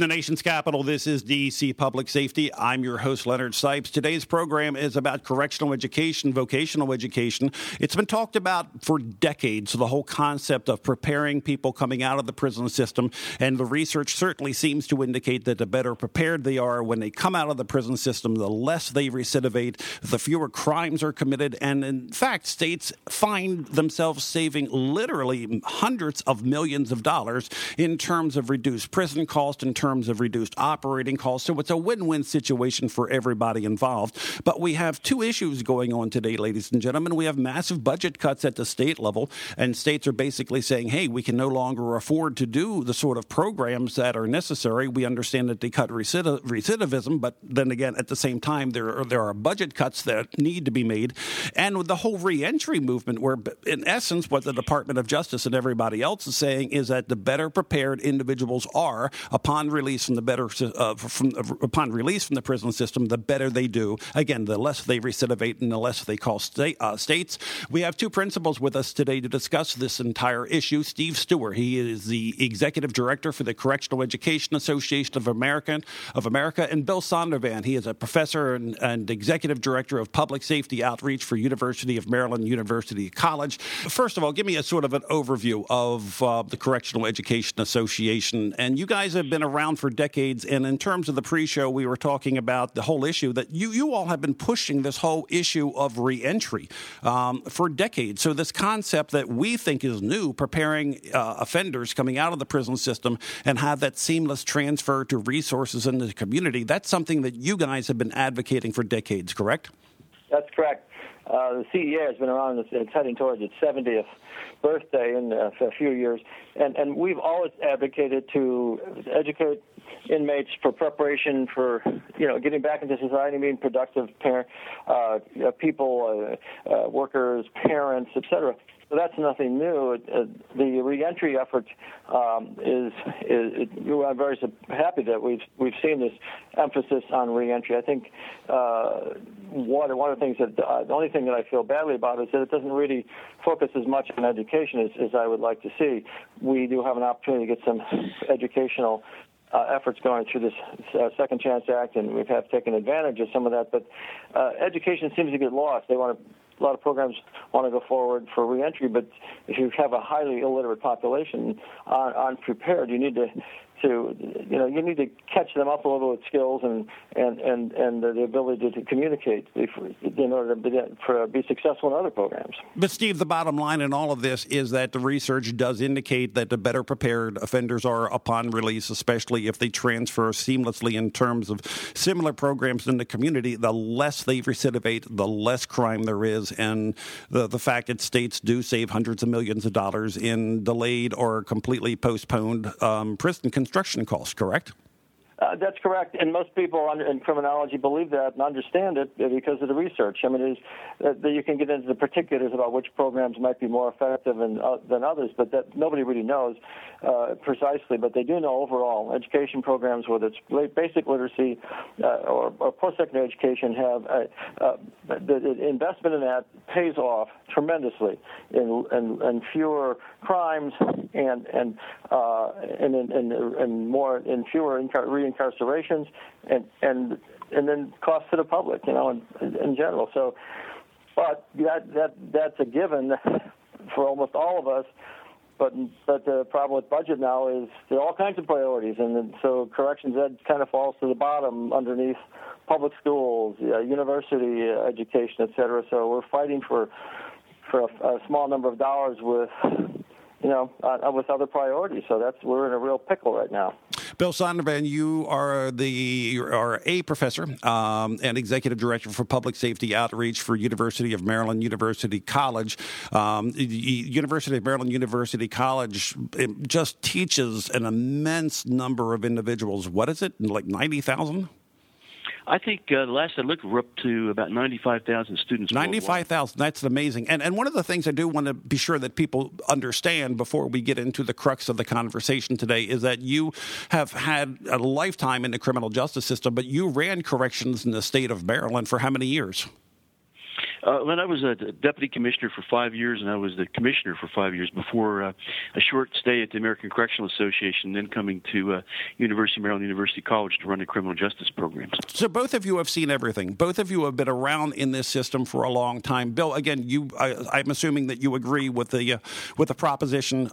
the nation's capital, this is D.C. Public Safety. I'm your host, Leonard Sipes. Today's program is about correctional education, vocational education. It's been talked about for decades, the whole concept of preparing people coming out of the prison system. And the research certainly seems to indicate that the better prepared they are when they come out of the prison system, the less they recidivate, the fewer crimes are committed. And in fact, states find themselves saving literally hundreds of millions of dollars in terms of reduced prison cost, in terms of reduced operating costs. So it's a win-win situation for everybody involved. But we have two issues going on today, ladies and gentlemen. We have massive budget cuts at the state level, and states are basically saying, hey, we can no longer afford to do the sort of programs that are necessary. We understand that they cut recidivism, but then again, at the same time, there are budget cuts that need to be made. And with the whole reentry movement, where in essence, what the Department of Justice and everybody else is saying is that the better prepared individuals are upon release from the prison system, the better they do. Again, the less they recidivate and the less they cost states. We have two principals with us today to discuss this entire issue. Steve Stewart, he is the executive director for the Correctional Education Association of America, and Bill Sondervan, he is a professor and executive director of public safety outreach for University of Maryland University College. First of all, give me a sort of an overview of the Correctional Education Association. And you guys have been around for decades, and in terms of the pre-show, we were talking about the whole issue that you all have been pushing this whole issue of reentry for decades. So this concept that we think is new, preparing offenders coming out of the prison system and have that seamless transfer to resources in the community, that's something that you guys have been advocating for decades, correct? That's correct. The CEA has been around, it's heading towards its 70th birthday in a few years, and we've always advocated to educate inmates for preparation for, getting back into society, being productive people, workers, parents, etc. So that's nothing new. The reentry effort I'm very happy that we've seen this emphasis on reentry. I think one of the things that the only thing that I feel badly about is that it doesn't really focus as much on education as I would like to see. We do have an opportunity to get some educational efforts going through this Second Chance Act, and we have taken advantage of some of that. But education seems to get lost. A lot of programs want to go forward for reentry, but if you have a highly illiterate population unprepared, you need to catch them up a little with skills and the ability to communicate in order to be successful in other programs. But Steve, the bottom line in all of this is that the research does indicate that the better prepared offenders are upon release, especially if they transfer seamlessly in terms of similar programs in the community, the less they recidivate, the less crime there is, and the fact that states do save hundreds of millions of dollars in delayed or completely postponed prison construction costs, correct? That's correct, and most people in criminology believe that and understand it because of the research. I mean, you can get into the particulars about which programs might be more effective than others, but that nobody really knows precisely. But they do know overall education programs, whether it's basic literacy or post-secondary education, have the investment in that pays off tremendously in fewer crimes and more in fewer reincarcerations and then cost to the public, in general. So, but that's a given for almost all of us. But the problem with budget now is there are all kinds of priorities, and so corrections ed kind of falls to the bottom underneath public schools, university education, et cetera. So we're fighting for a small number of dollars with other priorities. So we're in a real pickle right now. Bill Sondervan, you are a professor and executive director for public safety outreach for University of Maryland University College. University of Maryland University College just teaches an immense number of individuals. What is it, like 90,000? I think last I looked, we're up to about 95,000 students. 95,000. That's amazing. And one of the things I do want to be sure that people understand before we get into the crux of the conversation today is that you have had a lifetime in the criminal justice system, but you ran corrections in the state of Maryland for how many years? When I was a deputy commissioner for 5 years, and I was the commissioner for 5 years before a short stay at the American Correctional Association, then coming to University of Maryland University College to run the criminal justice programs. So both of you have seen everything. Both of you have been around in this system for a long time. Bill, again, I'm assuming that you agree with the proposition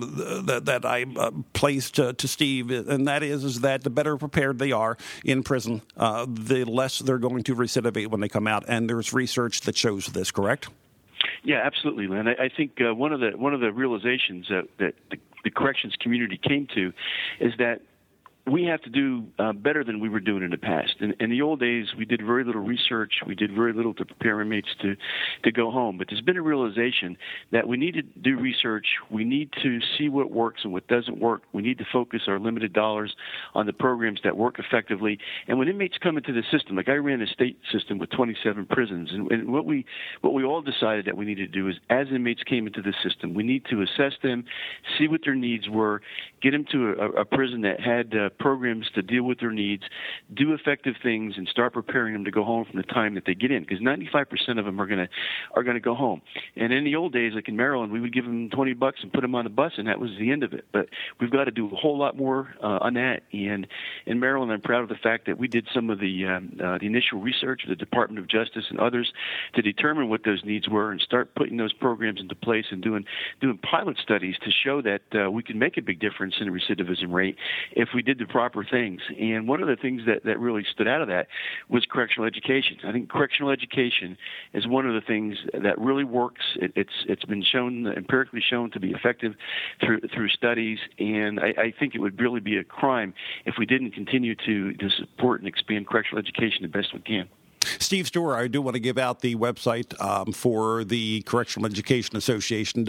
that I placed to Steve, and that is that the better prepared they are in prison, the less they're going to recidivate when they come out. And there's research that shows this, correct? Yeah, absolutely, Lynn. I think one of the realizations that the corrections community came to is that we have to do better than we were doing in the past. In the old days, we did very little research. We did very little to prepare inmates to go home. But there's been a realization that we need to do research. We need to see what works and what doesn't work. We need to focus our limited dollars on the programs that work effectively. And when inmates come into the system, like I ran a state system with 27 prisons, and what we all decided that we needed to do is, as inmates came into the system, we need to assess them, see what their needs were, get them to a prison that had programs to deal with their needs, do effective things, and start preparing them to go home from the time that they get in. Because 95% of them are going to go home. And in the old days, like in Maryland, we would give them $20 and put them on the bus, and that was the end of it. But we've got to do a whole lot more on that. And in Maryland, I'm proud of the fact that we did some of the initial research with the Department of Justice and others to determine what those needs were and start putting those programs into place and doing pilot studies to show that we can make a big difference in the recidivism rate if we did the proper things. And one of the things that really stood out of that was correctional education. I think correctional education is one of the things that really works. It's been shown, empirically shown, to be effective through studies, and I think it would really be a crime if we didn't continue to support and expand correctional education the best we can. Steve Steuer, I do want to give out the website for the Correctional Education Association,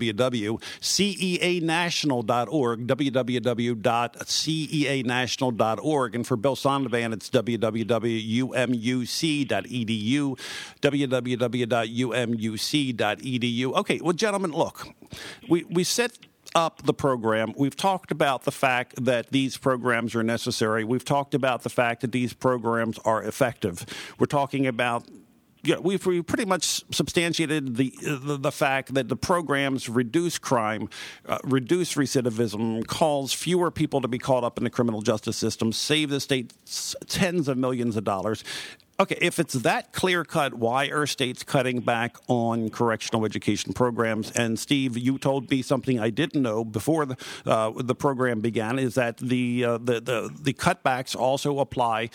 www.ceanational.org, www.ceanational.org. And for Bill Sonnevan, it's www.umuc.edu, www.umuc.edu. Okay, well, gentlemen, look, we set up the program. We've talked about the fact that these programs are necessary. We've talked about the fact that these programs are effective. We're talking about we've pretty much substantiated the fact that the programs reduce crime, reduce recidivism, cause fewer people to be caught up in the criminal justice system, save the state tens of millions of dollars. Okay, if it's that clear-cut, why are states cutting back on correctional education programs? And Steve, you told me something I didn't know before the program began, is that the cutbacks also apply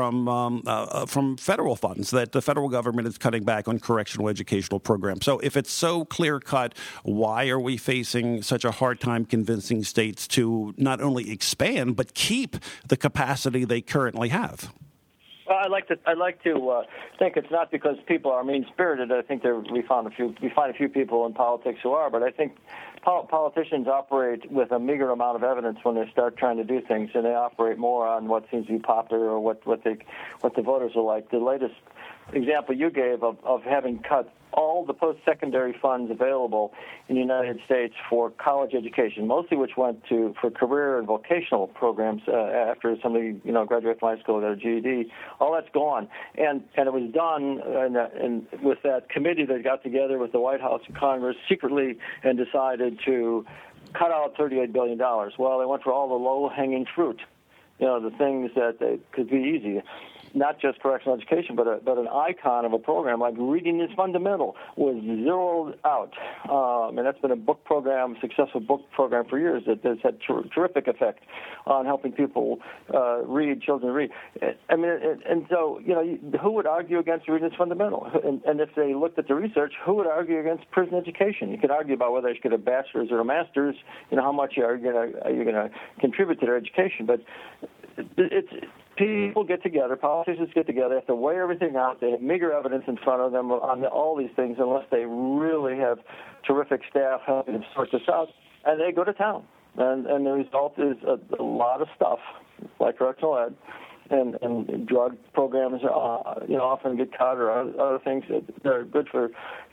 from federal funds, that the federal government is cutting back on correctional educational programs. So if it's so clear-cut, why are we facing such a hard time convincing states to not only expand, but keep the capacity they currently have? Well, I like to think it's not because people are mean-spirited. I think we find a few people in politics who are, but I think politicians operate with a meager amount of evidence when they start trying to do things, and they operate more on what seems to be popular or what the voters are like. The latest example you gave of having cut all the post-secondary funds available in the United States for college education, mostly which went for career and vocational programs after somebody graduated from high school, got a GED. All that's gone, and it was done and with that committee that got together with the White House and Congress secretly and decided to cut out $38 billion. Well, they went for all the low-hanging fruit, the things that could be easy. Not just correctional education, but an icon of a program like Reading is Fundamental was zeroed out. And that's been a successful book program for years that has had terrific effect on helping people children read. I mean, and so, who would argue against Reading is Fundamental? And if they looked at the research, who would argue against prison education? You could argue about whether they should get a bachelor's or a master's, how much are you going to contribute to their education. But it's people get together, politicians get together, have to weigh everything out. They have meager evidence in front of them on all these things unless they really have terrific staff helping them sort this out, and they go to town. And the result is a lot of stuff, like correctional ed, and drug programs often get cut, or other things that are good for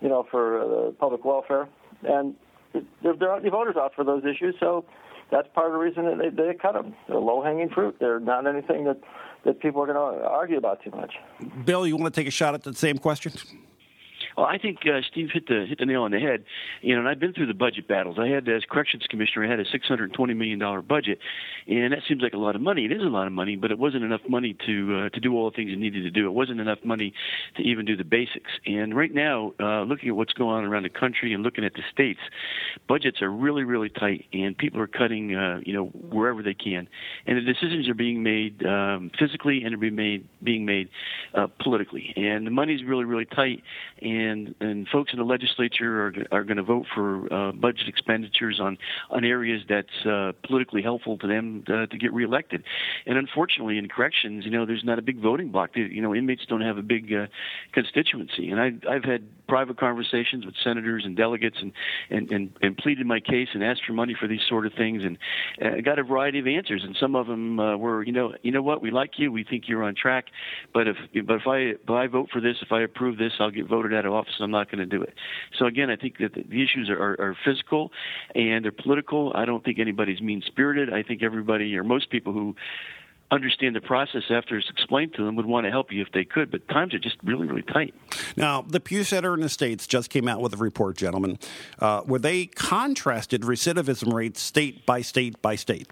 public welfare. And there aren't any voters out for those issues, so that's part of the reason that they cut them. They're low-hanging fruit. They're not anything that people are going to argue about too much. Bill, you want to take a shot at the same question? Well, I think Steve hit the nail on the head. And I've been through the budget battles. I had, as corrections commissioner, I had a $620 million budget, and that seems like a lot of money. It is a lot of money, but it wasn't enough money to do all the things you needed to do. It wasn't enough money to even do the basics. And right now, looking at what's going on around the country and looking at the states, budgets are really, really tight, and people are cutting, wherever they can. And the decisions are being made physically and are being made politically. And the money's really, really tight, and folks in the legislature are going to vote for budget expenditures on areas that's politically helpful to them to get reelected. And unfortunately, in corrections, there's not a big voting bloc. Inmates don't have a big constituency. And I've had private conversations with senators and delegates and pleaded my case and asked for money for these sort of things, and I got a variety of answers. And some of them were, you know what, we like you, we think you're on track, but if I vote for this, if I approve this, I'll get voted out of office. I'm not going to do it. So again, I think that the issues are physical and they're political. I don't think anybody's mean-spirited. I think everybody, or most people who understand the process after it's explained to them, would want to help you if they could, but times are just really, really tight. Now, the Pew Center in the States just came out with a report, gentlemen, where they contrasted recidivism rates state by state by state.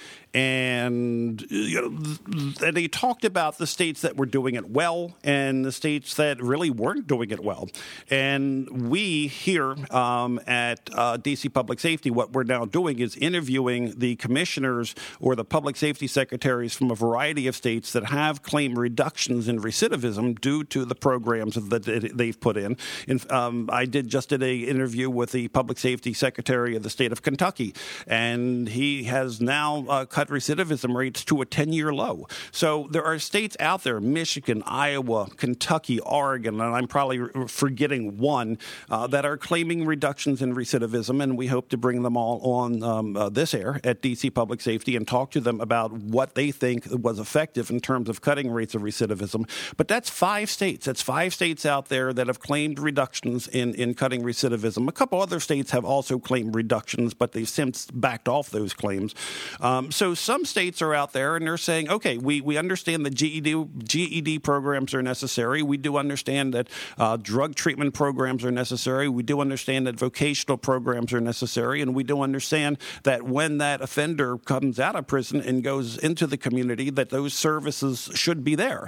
And they talked about the states that were doing it well and the states that really weren't doing it well. And we here at DC Public Safety, what we're now doing is interviewing the commissioners or the public safety secretaries from a variety of states that have claimed reductions in recidivism due to the programs that they've put in. I did an interview with the public safety secretary of the state of Kentucky, and he has now cut recidivism rates to a 10-year low. So there are states out there, Michigan, Iowa, Kentucky, Oregon, and I'm probably forgetting one, that are claiming reductions in recidivism, and we hope to bring them all on this air at DC Public Safety and talk to them about what they think was effective in terms of cutting rates of recidivism. But that's 5 states. That's 5 states out there that have claimed reductions in cutting recidivism. A couple other states have also claimed reductions, but they've since backed off those claims. So some states are out there and they're saying, okay, we understand that GED programs are necessary. We do understand that drug treatment programs are necessary. We do understand that vocational programs are necessary. And we do understand that when that offender comes out of prison and goes into the community, that those services should be there.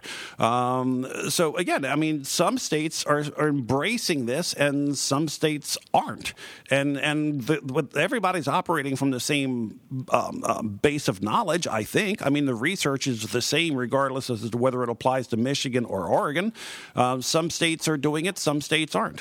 So again, I mean, some states are embracing this and some states aren't. And everybody's operating from the same base of knowledge, I think. I mean, the research is the same regardless as to whether it applies to Michigan or Oregon. Some states are doing it, some states aren't.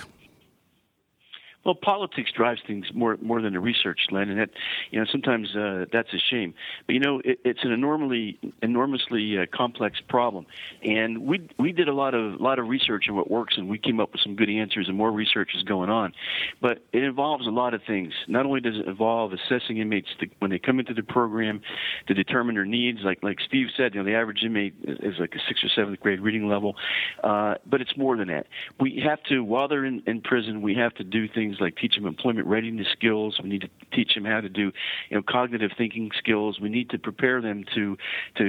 Well, politics drives things more than the research, Len, and that sometimes that's a shame. But it's an enormously complex problem, and we did a lot of research on what works, and we came up with some good answers, and more research is going on. But it involves a lot of things. Not only does it involve assessing inmates when they come into the program to determine their needs, like Steve said, the average inmate is like a 6th or 7th grade reading level, but it's more than that. We have to, while they're in prison, we have to do things like teach them employment readiness skills. We need to teach them how to do, cognitive thinking skills. We need to prepare them to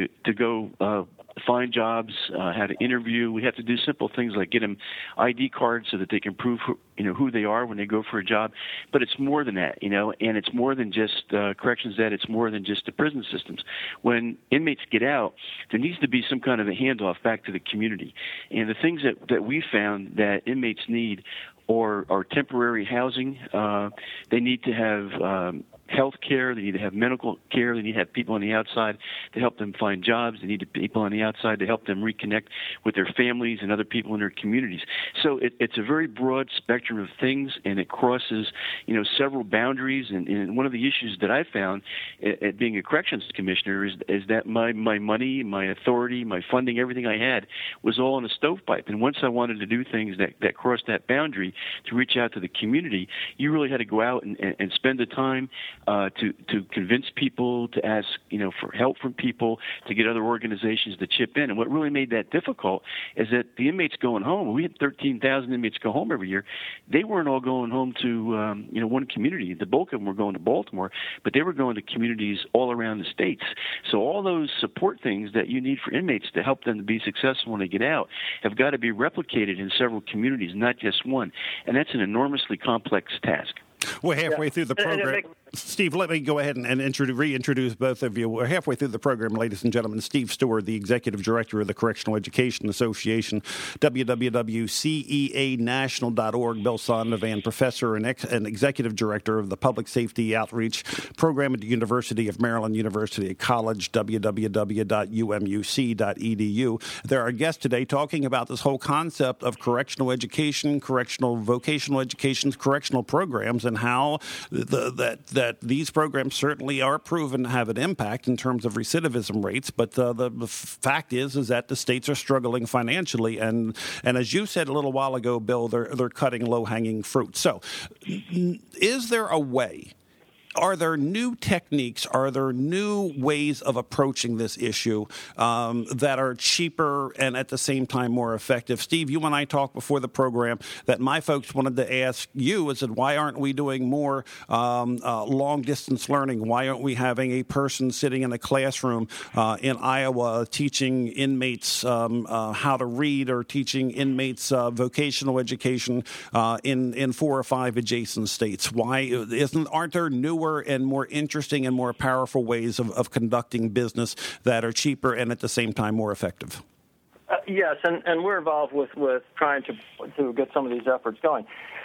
go find jobs, how to interview. We have to do simple things like get them ID cards so that they can prove who they are when they go for a job. But it's more than that, and it's more than just corrections ed. It's more than just the prison systems. When inmates get out, there needs to be some kind of a handoff back to the community. And the things that we found that inmates need or temporary housing. They need to have health care. They need to have medical care. They need to have people on the outside to help them find jobs. They need people on the outside to help them reconnect with their families and other people in their communities. So it's a very broad spectrum of things, and it crosses, several boundaries. And one of the issues that I found at being a corrections commissioner is that my money, my authority, my funding, everything I had was all in a stovepipe. And once I wanted to do things that crossed that boundary to reach out to the community, you really had to go out and spend the time, to convince people, to ask for help from people, to get other organizations to chip in. And what really made that difficult is that the inmates going home. We had 13,000 inmates go home every year. They weren't all going home to one community. The bulk of them were going to Baltimore, but they were going to communities all around the states. So all those support things that you need for inmates to help them to be successful when they get out have got to be replicated in several communities, not just one. And that's an enormously complex task. We're halfway through the program. Steve, let me go ahead and reintroduce both of you. We're halfway through the program, ladies and gentlemen. Steve Stewart, the Executive Director of the Correctional Education Association, www.ceanational.org. Bill Sondervan, Professor and Executive Director of the Public Safety Outreach Program at the University of Maryland, University College, www.umuc.edu. They're our guests today talking about this whole concept of correctional education, correctional vocational education, correctional programs, and how that these programs certainly are proven to have an impact in terms of recidivism rates. But the fact is that the states are struggling financially, and as you said a little while ago, Bill, they're cutting low-hanging fruit. So, is there a way? Are there new techniques? Are there new ways of approaching this issue that are cheaper and at the same time more effective? Steve, you and I talked before the program that my folks wanted to ask you is that why aren't we doing more long-distance learning? Why aren't we having a person sitting in a classroom in Iowa teaching inmates how to read or teaching inmates vocational education in 4 or 5 adjacent states? Aren't there newer and more interesting and more powerful ways of conducting business that are cheaper and at the same time more effective? Yes, and we're involved with trying to get some of these efforts going.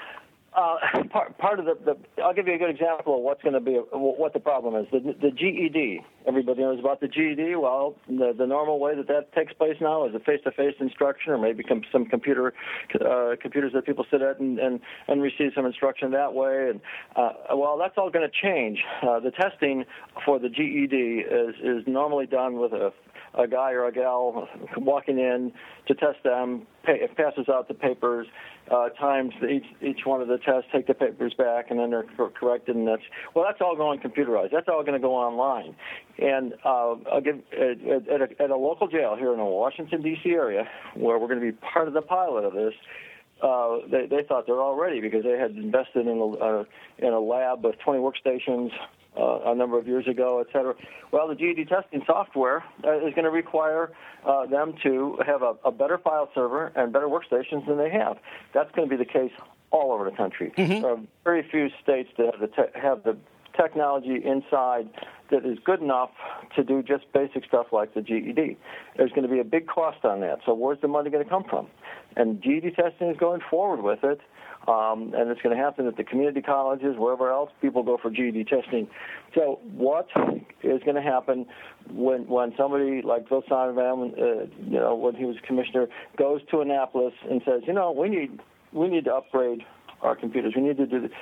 Part of I'll give you a good example of what's going to be what the problem is. The GED. Everybody knows about the GED. Well, the normal way that takes place now is a face-to-face instruction, or maybe some computers that people sit at and receive some instruction that way. And well, that's all going to change. The testing for the GED is normally done with a guy or a gal walking in to test them, passes out the papers, times each one of the tests, take the papers back, and then they're corrected. And that's all going computerized. That's all going to go online. And I'll give at a local jail here in the Washington D.C. area, where we're going to be part of the pilot of this. They thought they're all ready because they had invested in a lab with 20 workstations a number of years ago, et cetera. Well, the GED testing software is going to require them to have a better file server and better workstations than they have. That's going to be the case all over the country. Mm-hmm. There are very few states that have the technology inside that is good enough to do just basic stuff like the GED. There's going to be a big cost on that. So where's the money going to come from? And GED testing is going forward with it. And it's going to happen at the community colleges, wherever else people go for GED testing. So what is going to happen when somebody like Bill Sondervan, when he was commissioner, goes to Annapolis and says, we need to upgrade our computers. We need to do this.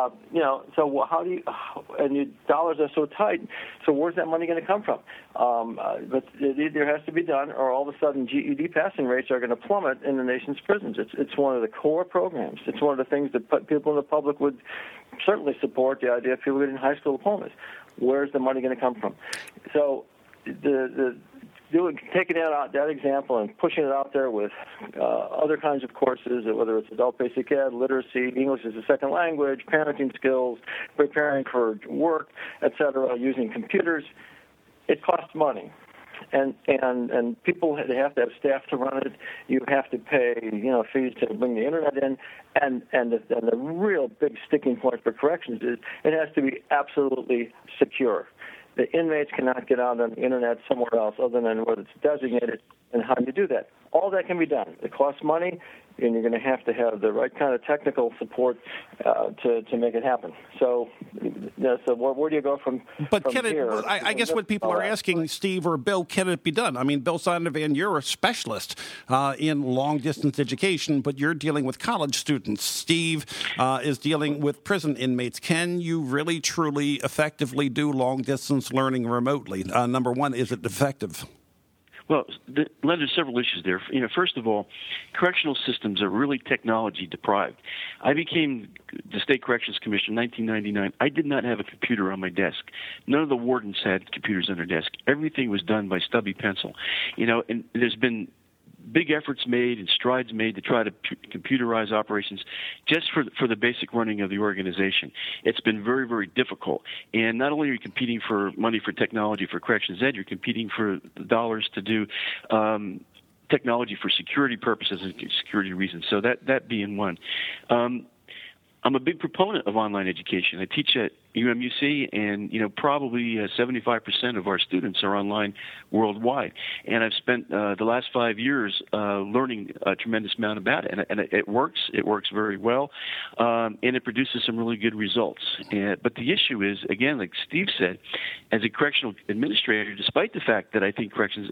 So how do you? And your dollars are so tight. So where's that money going to come from? But it either has to be done, or all of a sudden GED passing rates are going to plummet in the nation's prisons. It's one of the core programs. It's one of the things that people in the public would certainly support. The idea of people getting high school diplomas. Where's the money going to come from? So taking that example and pushing it out there with other kinds of courses, whether it's adult basic ed, literacy, English as a second language, parenting skills, preparing for work, etc., using computers, it costs money. And people, they have to have staff to run it. You have to pay fees to bring the internet in, and the real big sticking point for corrections is it has to be absolutely secure. The inmates cannot get out on the internet somewhere else other than where it's designated. And how do you do that? All that can be done. It costs money, and you're going to have the right kind of technical support to make it happen. So where do you go from here? I guess what people are asking, Steve or Bill, can it be done? I mean, Bill Sondervan, you're a specialist in long-distance education, but you're dealing with college students. Steve is dealing with prison inmates. Can you really, truly, effectively do long-distance learning remotely? Number one, is it effective? Well, there's several issues there. First of all, correctional systems are really technology deprived. I became the State Corrections Commissioner in 1999. I did not have a computer on my desk. None of the wardens had computers on their desk. Everything was done by stubby pencil. And there's been big efforts made and strides made to try to computerize operations just for the basic running of the organization. It's been very, very difficult. And not only are you competing for money for technology for Corrections Ed, you're competing for the dollars to do technology for security purposes and security reasons. So that being one. I'm a big proponent of online education. I teach at UMUC, and probably 75% of our students are online worldwide. And I've spent the last 5 years learning a tremendous amount about it, and it works. It works very well, and it produces some really good results. But the issue is, again, like Steve said, as a correctional administrator, despite the fact that I think corrections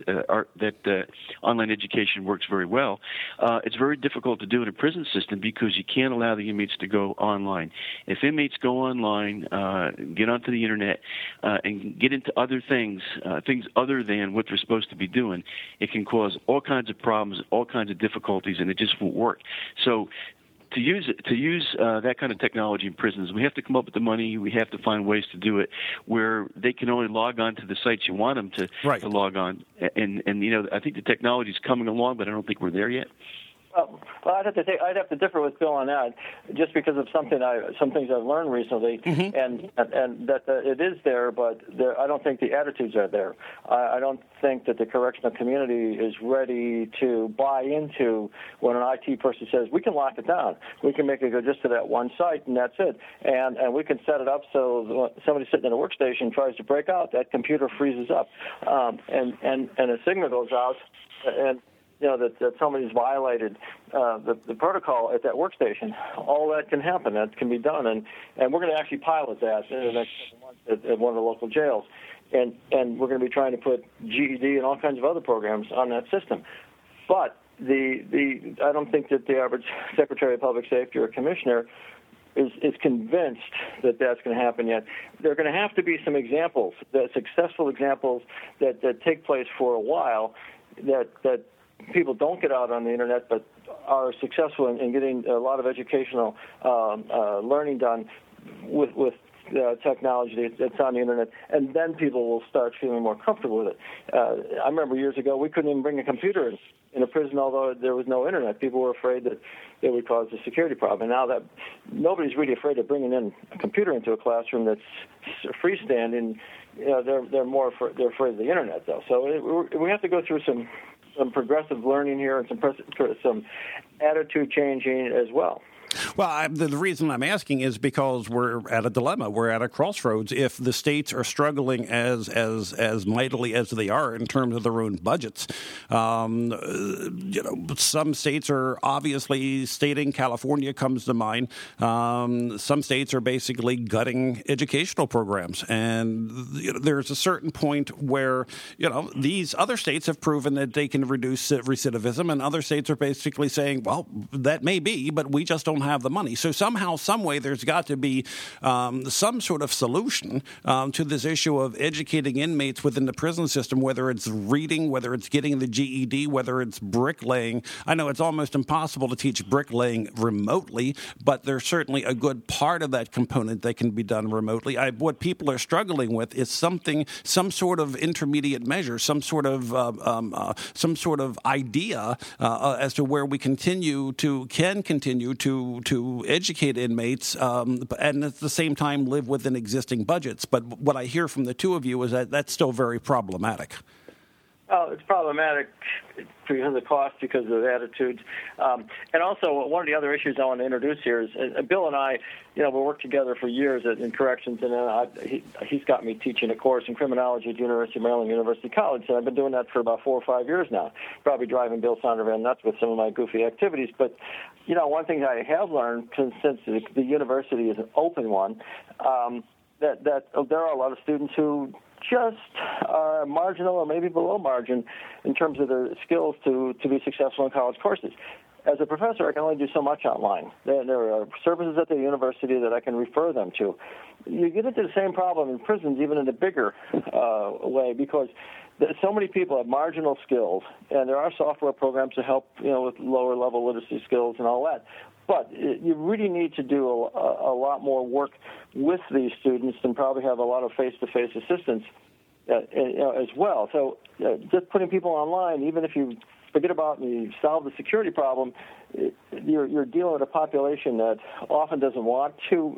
online education works very well, it's very difficult to do in a prison system because you can't allow the inmates to go online. If inmates go online, get onto the internet, and get into other things other than what they're supposed to be doing, it can cause all kinds of problems, all kinds of difficulties, and it just won't work. So to use that kind of technology in prisons, we have to come up with the money. We have to find ways to do it where they can only log on to the sites you want them to log on. And I think the technology is coming along, but I don't think we're there yet. Well, I'd have to differ with Bill on that, just because of some things I've learned recently, and that it is there, but I don't think the attitudes are there. I don't think that the correctional community is ready to buy into when an IT person says we can lock it down, we can make it go just to that one site, and that's it, and we can set it up so somebody sitting in a workstation tries to break out, that computer freezes up, and a signal goes out, and that somebody's violated the protocol at that workstation. All that can happen. That can be done, and we're going to actually pilot that in the next couple months at one of the local jails, and we're going to be trying to put GED and all kinds of other programs on that system. But I don't think that the average Secretary of Public Safety or Commissioner is convinced that that's going to happen yet. There are going to have to be some examples, successful examples that take place for a while, that people don't get out on the internet but are successful in getting a lot of educational learning done with technology that's on the internet, and then people will start feeling more comfortable with it. I remember years ago we couldn't even bring a computer in a prison, although there was no internet. People were afraid that it would cause a security problem. And now that nobody's really afraid of bringing in a computer into a classroom that's freestanding, they're afraid of the internet, though. So we have to go through some progressive learning here and some attitude changing as well. Well, the reason I'm asking is because we're at a dilemma. We're at a crossroads. If the states are struggling as mightily as they are in terms of their own budgets, some states are obviously stating, California comes to mind. Some states are basically gutting educational programs, and there's a certain point where these other states have proven that they can reduce recidivism, and other states are basically saying, well, that may be, but we just don't have the money. So somehow, some way, there's got to be some sort of solution to this issue of educating inmates within the prison system, whether it's reading, whether it's getting the GED, whether it's bricklaying. I know it's almost impossible to teach bricklaying remotely, but there's certainly a good part of that component that can be done remotely. What people are struggling with is some sort of intermediate measure, some sort of idea as to where we can continue to educate inmates and at the same time live within existing budgets. But what I hear from the two of you is that that's still very problematic. Oh, it's problematic because of the cost, because of attitudes. And also, one of the other issues I want to introduce here is Bill and I, we worked together for years in corrections, and he's got me teaching a course in criminology at the University of Maryland University College, and I've been doing that for about 4 or 5 years now, probably driving Bill Sondervan nuts with some of my goofy activities. But, one thing I have learned since the university is an open one, that there are a lot of students who just are marginal or maybe below margin in terms of their skills to be successful in college courses. as a professor, I can only do so much online. There are services at the university that I can refer them to. You get into the same problem in prisons, even in a bigger way, because so many people have marginal skills, and there are software programs to help, with lower-level literacy skills and all that. But you really need to do a lot more work with these students and probably have a lot of face-to-face assistance as well. So just putting people online, even if you forget about and you solve the security problem, you're dealing with a population that often doesn't want to,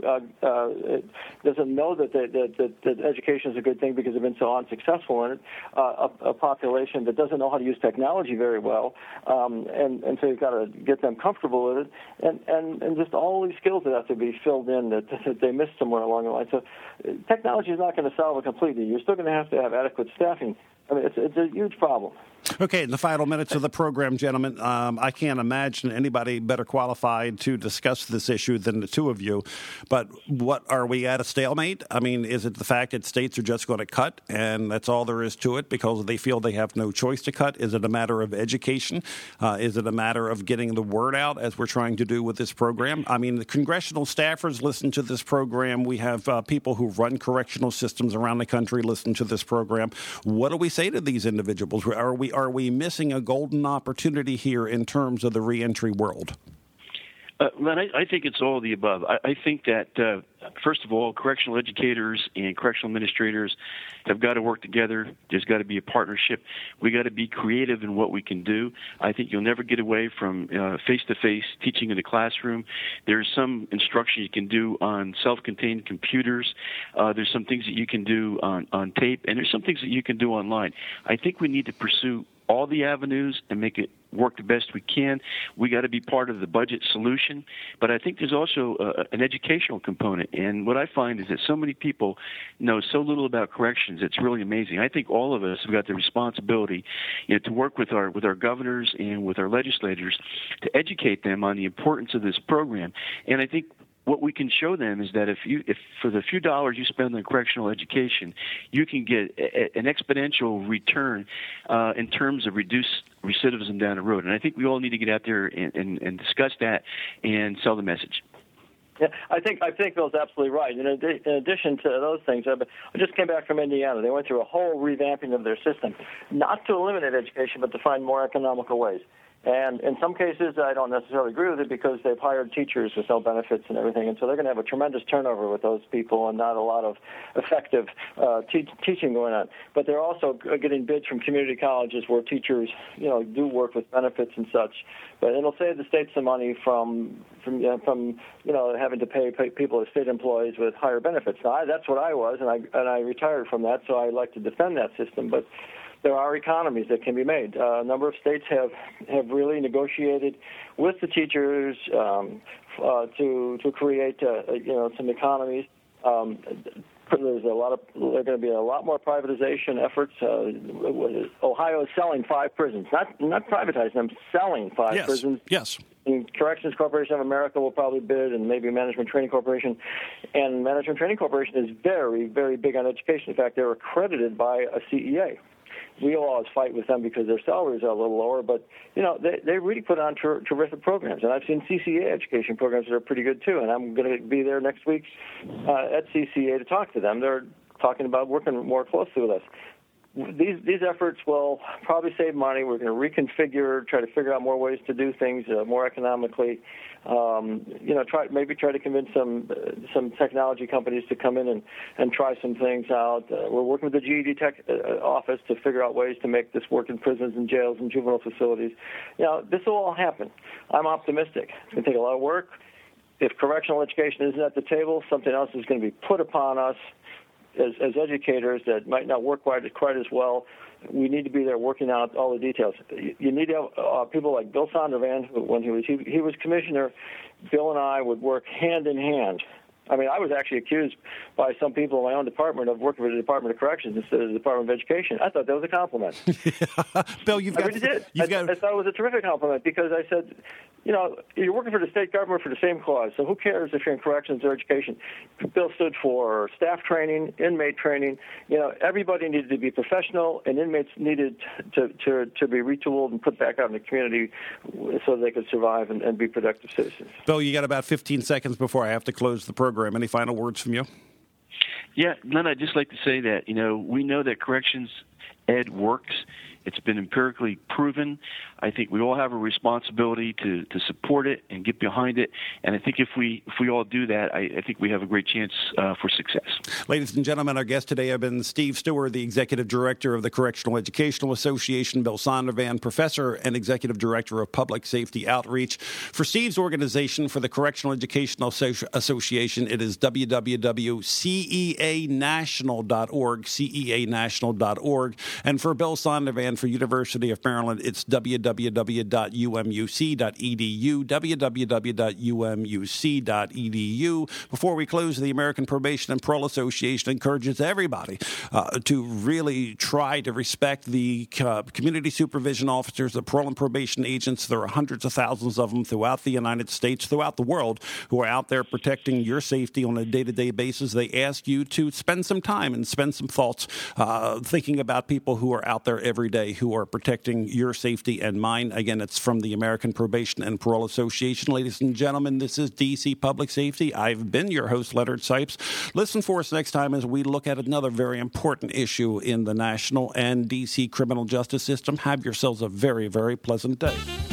doesn't know that education is a good thing because they've been so unsuccessful in it, a population that doesn't know how to use technology very well, and so you've got to get them comfortable with it, and just all these skills that have to be filled in that they missed somewhere along the line. So technology is not going to solve it completely. You're still going to have adequate staffing. I mean, it's a huge problem. Okay, in the final minutes of the program, gentlemen, I can't imagine anybody better qualified to discuss this issue than the two of you. But what are we at a stalemate? I mean, is it the fact that states are just going to cut and that's all there is to it because they feel they have no choice to cut? Is it a matter of education? Is it a matter of getting the word out as we're trying to do with this program? I mean, the congressional staffers listen to this program. We have people who run correctional systems around the country listen to this program. What do we say to these individuals? Are we missing a golden opportunity here in terms of the reentry world? Len, I think it's all of the above. I think that, first of all, correctional educators and correctional administrators have got to work together. There's got to be a partnership. We got to be creative in what we can do. I think you'll never get away from face-to-face teaching in the classroom. There's some instruction you can do on self-contained computers. There's some things that you can do on tape, and there's some things that you can do online. I think we need to pursue all the avenues and make it work the best we can. We got to be part of the budget solution, but I think there's also an educational component. And what I find is that so many people know so little about corrections. It's really amazing. I think all of us have got the responsibility, to work with our governors and with our legislators to educate them on the importance of this program. And I think what we can show them is that if for the few dollars you spend on correctional education, you can get an exponential return in terms of reduced recidivism down the road. And I think we all need to get out there and discuss that and sell the message. Yeah, I think Bill's absolutely right. In addition to those things, I just came back from Indiana. They went through a whole revamping of their system, not to eliminate education, but to find more economical ways. And in some cases, I don't necessarily agree with it because they've hired teachers with no benefits and everything, and so they're going to have a tremendous turnover with those people and not a lot of effective teaching going on. But they're also getting bids from community colleges where teachers, do work with benefits and such. But it'll save the state some money from having to pay people as state employees with higher benefits. Now, that's what I was, and I retired from that, so I like to defend that system. But there are economies that can be made. A number of states have really negotiated with the teachers to create some economies. There's going to be a lot more privatization efforts. Ohio is selling 5 prisons, not privatizing them, selling 5 prisons. Yes. And Corrections Corporation of America will probably bid, and maybe Management Training Corporation. And Management Training Corporation is very, very big on education. In fact, they're accredited by a CEA. We always fight with them because their salaries are a little lower, but they really put on terrific programs. And I've seen CCA education programs that are pretty good too. And I'm going to be there next week at CCA to talk to them. They're talking about working more closely with us. These efforts will probably save money. We're going to reconfigure, try to figure out more ways to do things more economically. Try to convince some technology companies to come in and try some things out. We're working with the GED Tech office to figure out ways to make this work in prisons and jails and juvenile facilities. This will all happen. I'm optimistic. It's going to take a lot of work. If correctional education isn't at the table, something else is going to be put upon us as educators that might not work quite as well. We need to be there working out all the details. You need to have people like Bill Sondervan, who when he was commissioner, Bill and I would work hand in hand I mean, I was actually accused by some people in my own department of working for the Department of Corrections instead of the Department of Education. I thought that was a compliment. Bill, I really did. I thought it was a terrific compliment because I said, you're working for the state government for the same cause, so who cares if you're in corrections or education? Bill stood for staff training, inmate training. Everybody needed to be professional, and inmates needed to be retooled and put back out in the community so they could survive and be productive citizens. Bill, you got about 15 seconds before I have to close the program. Any final words from you? Yeah, Len, I'd just like to say that, we know that corrections ed works. It's been empirically proven. I think we all have a responsibility to support it and get behind it. And I think if we all do that, I think we have a great chance for success. Ladies and gentlemen, our guests today have been Steve Stewart, the Executive Director of the Correctional Educational Association, Bill Zondervan, Professor and Executive Director of Public Safety Outreach. For Steve's organization, for the Correctional Educational Association, it is www.ceanational.org, ceanational.org. And for Bill Zondervan, for University of Maryland, it's www.umuc.edu, www.umuc.edu. Before we close, the American Probation and Parole Association encourages everybody to really try to respect the community supervision officers, the parole and probation agents. There are hundreds of thousands of them throughout the United States, throughout the world, who are out there protecting your safety on a day-to-day basis. They ask you to spend some time and spend some thoughts thinking about people who are out there every day who are protecting your safety and mine. Again, it's from the American Probation and Parole Association. Ladies and gentlemen, this is DC Public Safety. I've been your host, Leonard Sipes. Listen for us next time as we look at another very important issue in the national and DC criminal justice system. Have yourselves a very, very pleasant day.